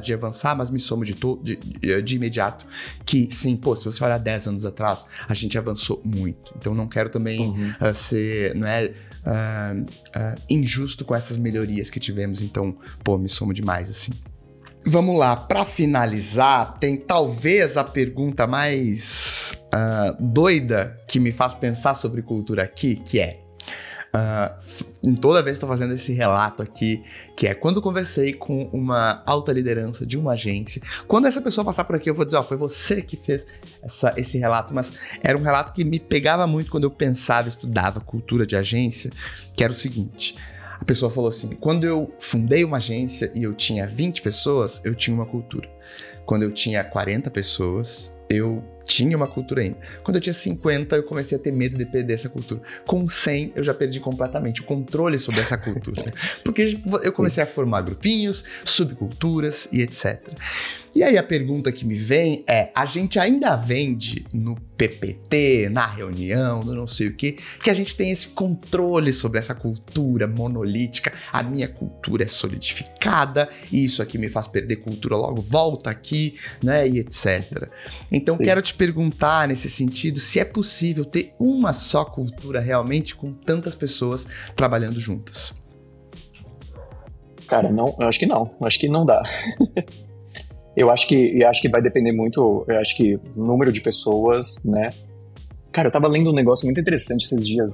de avançar, mas me somo de imediato que, sim, pô, se você olhar 10 anos atrás, a gente avançou muito. Então, não quero também ser, não é, injusto com essas melhorias que tivemos. Então, pô, me somo demais, assim. Vamos lá, para finalizar, tem talvez a pergunta mais doida que me faz pensar sobre cultura aqui, que é... em toda vez que estou fazendo esse relato aqui, que é quando conversei com uma alta liderança de uma agência, quando essa pessoa passar por aqui eu vou dizer, foi você que fez esse relato, mas era um relato que me pegava muito quando eu pensava, estudava cultura de agência, que era o seguinte: a pessoa falou assim, quando eu fundei uma agência e eu tinha 20 pessoas, eu tinha uma cultura. Quando eu tinha 40 pessoas, eu tinha uma cultura ainda. Quando eu tinha 50, eu comecei a ter medo de perder essa cultura. Com 100, eu já perdi completamente o controle sobre essa cultura. Porque eu comecei a formar grupinhos, subculturas e etc. E aí a pergunta que me vem é, a gente ainda vende no PPT, na reunião, no não sei o quê, que a gente tem esse controle sobre essa cultura monolítica, a minha cultura é solidificada, e isso aqui me faz perder cultura, logo volta aqui, né, e etc. Então quero te perguntar nesse sentido, se é possível ter uma só cultura realmente com tantas pessoas trabalhando juntas. Cara, não, eu acho que não. Eu acho que não dá. Eu acho que vai depender muito, eu acho que o número de pessoas, né? Cara, eu tava lendo um negócio muito interessante esses dias.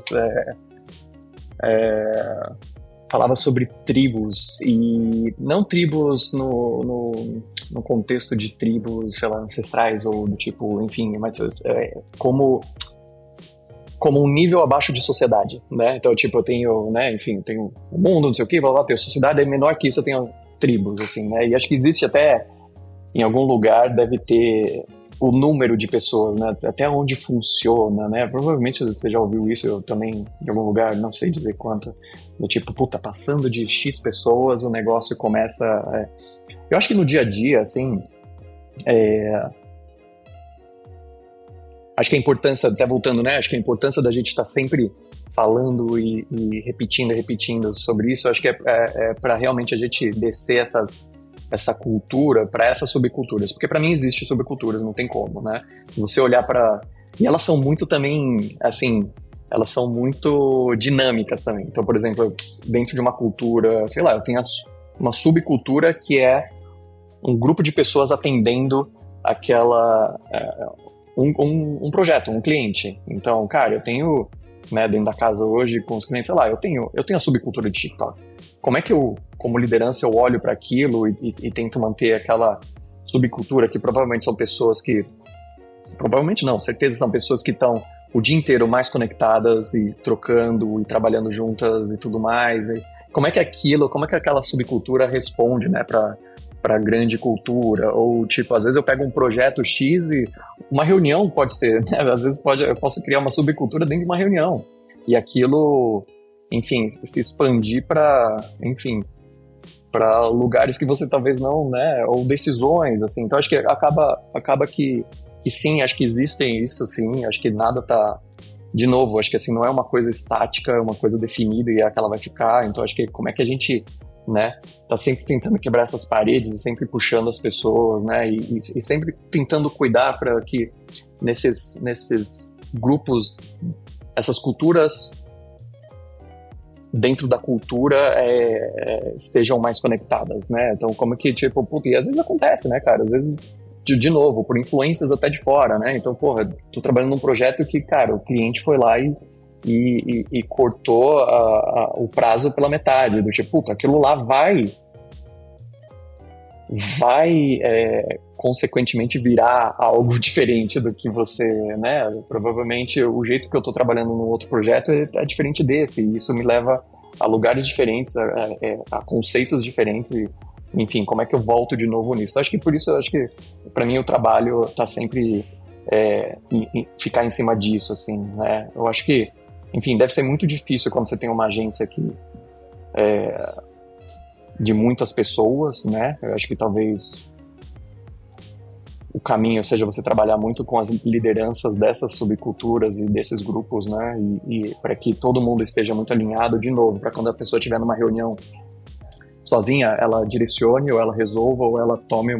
Falava sobre tribos, e não tribos no contexto de tribos, sei lá, ancestrais ou do tipo, enfim, mas como um nível abaixo de sociedade, né? Então, tipo, eu tenho, né, enfim, tenho o mundo, não sei o que, blá, blá, tenho sociedade, aí menor que isso eu tenho tribos, assim, né? E acho que existe até, em algum lugar, deve ter o número de pessoas, né? Até onde funciona, né? Provavelmente você já ouviu isso, eu também, em algum lugar, não sei dizer quanto, do tipo, puta, passando de X pessoas, o negócio começa... Eu acho que no dia a dia, assim, acho que a importância, até voltando, né? Acho que a importância da gente estar sempre falando e repetindo sobre isso, acho que é para realmente a gente descer essa cultura para essas subculturas, porque para mim existe subculturas, não tem como, né? Se você olhar para... E elas são muito também, assim, elas são muito dinâmicas também. Então, por exemplo, dentro de uma cultura, sei lá, eu tenho uma subcultura que é um grupo de pessoas atendendo aquela... um projeto, um cliente. Então, cara, eu tenho, né, dentro da casa hoje com os clientes, sei lá, eu tenho a subcultura de TikTok. Como é que eu, como liderança, eu olho para aquilo e tento manter aquela subcultura que provavelmente são pessoas que... Provavelmente não, certeza são pessoas que estão o dia inteiro mais conectadas e trocando e trabalhando juntas e tudo mais. E como é que aquela subcultura responde, né, para grande cultura? Ou, tipo, às vezes eu pego um projeto X e uma reunião pode ser, né? Às vezes eu posso criar uma subcultura dentro de uma reunião. E aquilo... enfim, se expandir para lugares que você talvez não, né, ou decisões, assim. Então acho que acaba que sim, acho que existem isso, sim, acho que nada tá, de novo, acho que assim, não é uma coisa estática, é uma coisa definida e é que ela vai ficar. Então acho que como é que a gente, né, tá sempre tentando quebrar essas paredes e sempre puxando as pessoas, né, e sempre tentando cuidar para que nesses grupos, essas culturas dentro da cultura estejam mais conectadas, né? Então, como é que, tipo, puta, e às vezes acontece, né, cara? Às vezes, de novo, por influências até de fora, né? Então, porra, tô trabalhando num projeto que, cara, o cliente foi lá e cortou o prazo pela metade, do tipo, puta, aquilo lá vai consequentemente virar algo diferente do que você, né? Provavelmente o jeito que eu tô trabalhando no outro projeto é diferente desse, e isso me leva a lugares diferentes, a conceitos diferentes, e, enfim, como é que eu volto de novo nisso? Acho que por isso, acho que para mim o trabalho tá sempre ficar em cima disso, assim, né? Eu acho que, enfim, deve ser muito difícil quando você tem uma agência que de muitas pessoas, né? Eu acho que talvez o caminho seja você trabalhar muito com as lideranças dessas subculturas e desses grupos, né? E para que todo mundo esteja muito alinhado, de novo, para quando a pessoa estiver numa reunião sozinha ela direcione, ou ela resolva, ou ela tome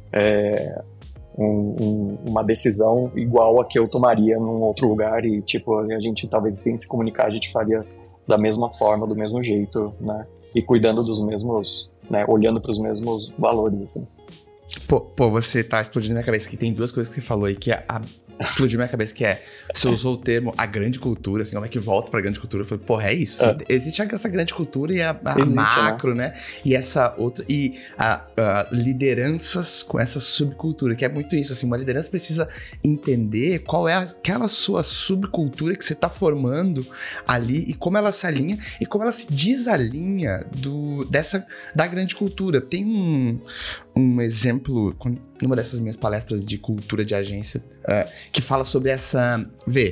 uma decisão igual a que eu tomaria num outro lugar, e tipo, a gente talvez sem se comunicar, a gente faria da mesma forma, do mesmo jeito, né? E cuidando dos mesmos, né? Olhando para os mesmos valores, assim. Pô, você tá explodindo minha cabeça, que tem duas coisas que você falou aí que explodiu minha cabeça, que você usou o termo a grande cultura, assim, como é que volta pra grande cultura? Eu falei, porra, é isso. Assim, existe essa grande cultura e a existe, macro, né? E essa outra, e a lideranças com essa subcultura, que é muito isso, assim, uma liderança precisa entender qual é aquela sua subcultura que você tá formando ali e como ela se alinha e como ela se desalinha da grande cultura. Tem um exemplo, numa dessas minhas palestras de cultura de agência, que fala sobre essa...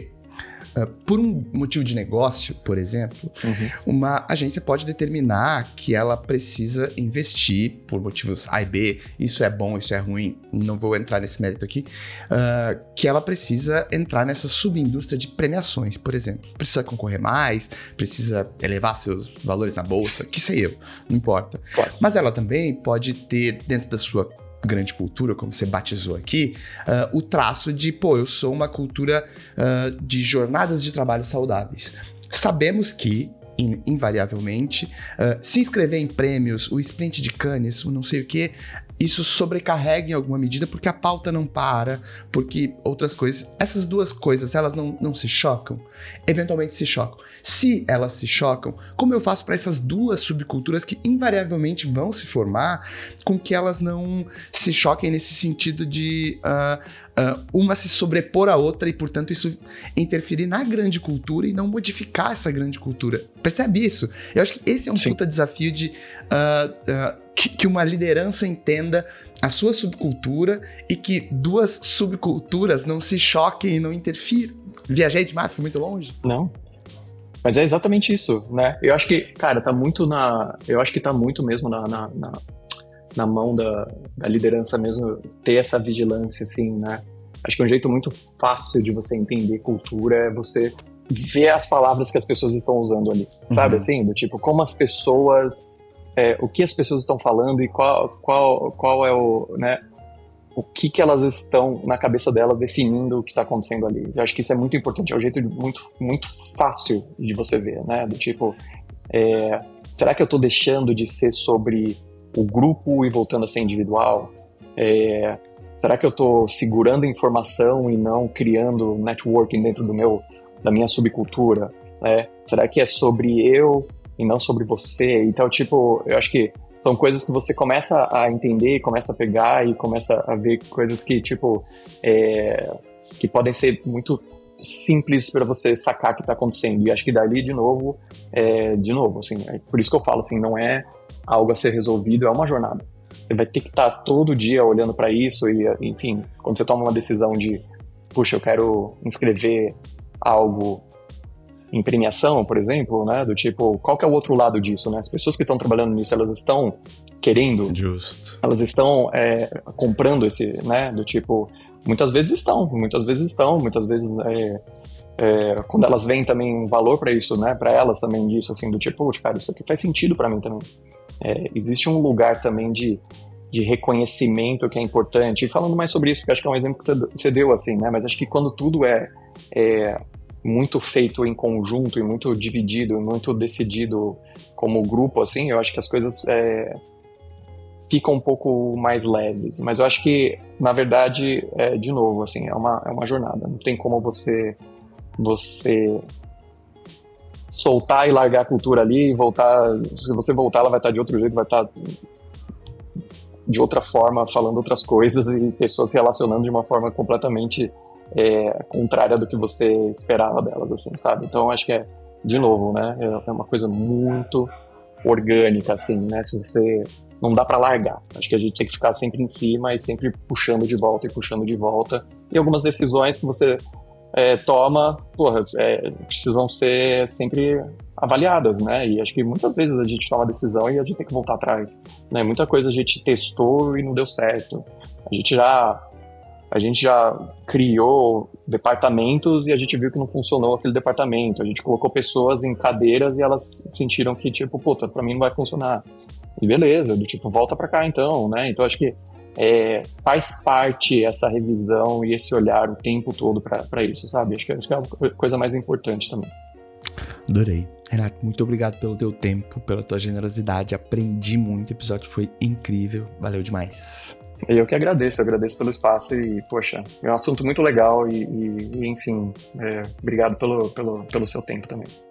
por um motivo de negócio, por exemplo, uma agência pode determinar que ela precisa investir por motivos A e B, isso é bom, isso é ruim, não vou entrar nesse mérito aqui, que ela precisa entrar nessa subindústria de premiações, por exemplo. Precisa concorrer mais, precisa elevar seus valores na bolsa, que sei eu, não importa. Claro. Mas ela também pode ter, dentro da sua grande cultura, como você batizou aqui, o traço de, eu sou uma cultura de jornadas de trabalho saudáveis. Sabemos que, invariavelmente, se inscrever em prêmios, o sprint de Cannes, o não sei o quê, isso sobrecarrega em alguma medida porque a pauta não para, porque outras coisas... Essas duas coisas, elas não se chocam? Eventualmente se chocam. Se elas se chocam, como eu faço para essas duas subculturas que invariavelmente vão se formar, com que elas não se choquem nesse sentido de uma se sobrepor à outra e, portanto, isso interferir na grande cultura e não modificar essa grande cultura? Percebe isso? Eu acho que esse é um puta desafio de... que uma liderança entenda a sua subcultura e que duas subculturas não se choquem e não interfiram. Viajei demais, fui muito longe? Não. Mas é exatamente isso, né? Eu acho que, cara, eu acho que tá muito mesmo na mão da liderança mesmo ter essa vigilância, assim, né? Acho que um jeito muito fácil de você entender cultura é você ver as palavras que as pessoas estão usando ali, sabe? Assim, do tipo, como as pessoas... o que as pessoas estão falando e qual é o, né, o que elas estão na cabeça delas definindo o que está acontecendo ali. Eu acho que isso é muito importante, é um jeito muito, muito fácil de você ver, né, do tipo, será que eu estou deixando de ser sobre o grupo e voltando a ser individual? Será que eu estou segurando informação e não criando networking dentro da minha subcultura? Será que é sobre eu e não sobre você? Então, tipo, eu acho que são coisas que você começa a entender, começa a pegar e começa a ver coisas que, tipo, que podem ser muito simples para você sacar que tá acontecendo. E acho que dali, de novo, assim, por isso que eu falo, assim, não é algo a ser resolvido, é uma jornada. Você vai ter que estar todo dia olhando para isso e, enfim, quando você toma uma decisão de, puxa, eu quero inscrever algo em premiação, por exemplo, né, do tipo, qual que é o outro lado disso, né? As pessoas que estão trabalhando nisso, elas estão querendo, elas estão comprando esse, né, do tipo, muitas vezes estão, quando elas veem também um valor para isso, né, para elas também disso, assim, do tipo, cara, isso aqui faz sentido para mim também. Existe um lugar também de reconhecimento que é importante, e falando mais sobre isso, porque acho que é um exemplo que você deu, assim, né, mas acho que quando tudo é muito feito em conjunto e muito dividido, muito decidido como grupo, assim, eu acho que as coisas ficam um pouco mais leves. Mas eu acho que, na verdade, de novo, assim, é uma jornada. Não tem como você soltar e largar a cultura ali e voltar. Se você voltar, ela vai estar de outro jeito, vai estar de outra forma, falando outras coisas e pessoas se relacionando de uma forma completamente contrária do que você esperava delas, assim, sabe? Então, acho que de novo, né, é uma coisa muito orgânica, assim, né, se você... Não dá pra largar. Acho que a gente tem que ficar sempre em cima e sempre puxando de volta e puxando de volta. E algumas decisões que você toma, precisam ser sempre avaliadas, né? E acho que muitas vezes a gente toma decisão e a gente tem que voltar atrás, né? Muita coisa a gente testou e não deu certo. A gente já criou departamentos e a gente viu que não funcionou aquele departamento. A gente colocou pessoas em cadeiras e elas sentiram que, tipo, puta, pra mim não vai funcionar. E beleza, do tipo, volta pra cá então, né? Então acho que faz parte essa revisão e esse olhar o tempo todo pra isso, sabe? Acho que é a coisa mais importante também. Adorei. Renato, muito obrigado pelo teu tempo, pela tua generosidade. Aprendi muito, o episódio foi incrível. Valeu demais. Eu que agradeço pelo espaço e, poxa, é um assunto muito legal e enfim, obrigado pelo seu tempo também.